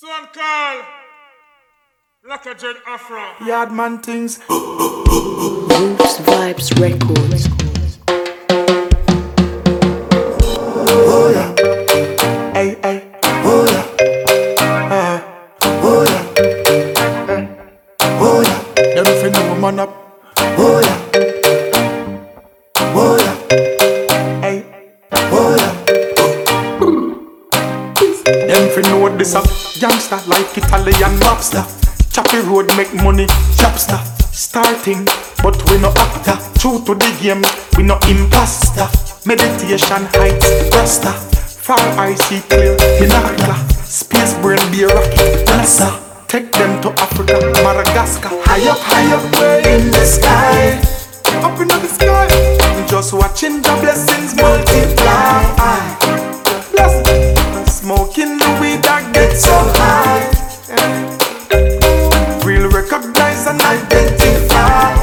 Son call Black Dread Afro. Yardman things. Roots Vibes Records. Oh yeah. Hey, hey. Oh yeah. Oh yeah. Oh yeah. Them fin know man up. Oh yeah. Oh yeah. Hey. Oh yeah. Them fin know this up. Youngster like Italian lobster. Choppy road make money, chopster. Starting, but we no actor. True to the game, we no imposter. Meditation heights, rasta. Far I see clear, binocular. Space brain be a rocket, NASA. Take them to Africa, Madagascar. High up, way in the sky. Up in the sky. Just watching the blessings multiply. Blessing. Smoking the weed that gets so high. Real recognize and identify.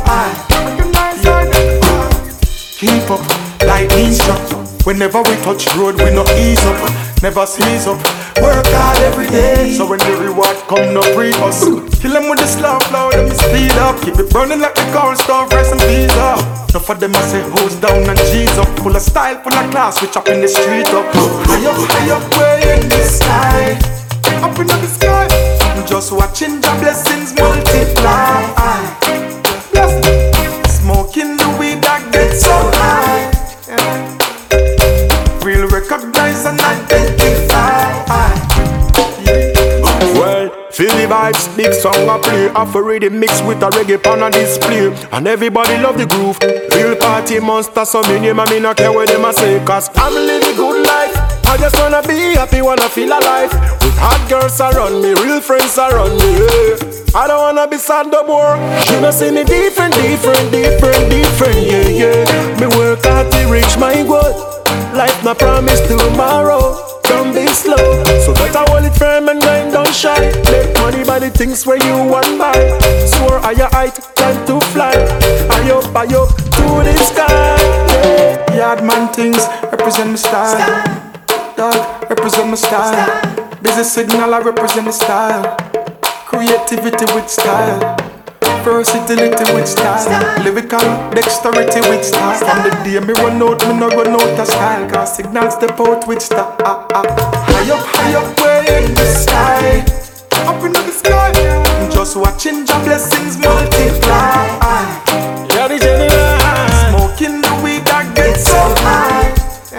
Keep up, like ease up. Whenever we touch road, we no ease up. Never sneeze up. Work hard every day. So when the reward come, no free us. Kill them with the slow flow, let me speed up. Keep it burning like the cold stove, rice and peas up. Enough of them I say hose down and G's up. Full of style, full of class, we chop in the street up. High up, way in the sky. Up in the sky. Just watching the blessings multiply. Smoking the weed that gets so high. Real recognize and identify. Well, feel the vibes, big song I play. After ready mix with a reggae pan on display. And everybody love the groove. Real party monster, so me name and me not care what them a say. Cause I'm living good life. I just wanna be happy, wanna feel alive. With hot girls around me, real friends around me, yeah. I don't wanna be sad no more. You know see me different, yeah. Me work hard to reach my goal. Life my promise tomorrow. Don't be slow, so better hold it firm and mind don't shy. Make money by the things where you want buy. Soar higher height, time to fly. High up to the sky, yeah. Yardman things represent my style. Dog, represent my style. Busy signal, I represent the style. Creativity with style. Versatility with style. Lyrical dexterity with style. From the day me run out, me no run out of style. Cause signals step out with style. High up, way in the sky. Up in the sky. Just watching the blessings multiply. Yeah, the genuine. Smoking the weed that gets so high.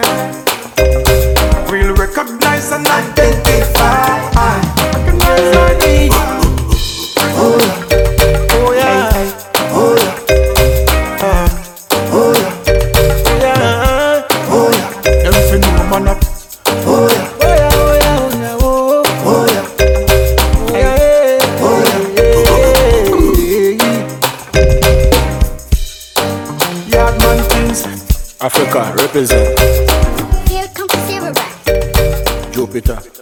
Real recognize and identify. Recognize and identify. Oh yeah. Oh yeah. Hey, hey. Oh yeah. Oh yeah. Oh yeah. Everything you man up. Oh yeah. Oh yeah. Hey. Oh yeah. Yardman things. Africa represent. Here comes the Rap. Jupiter.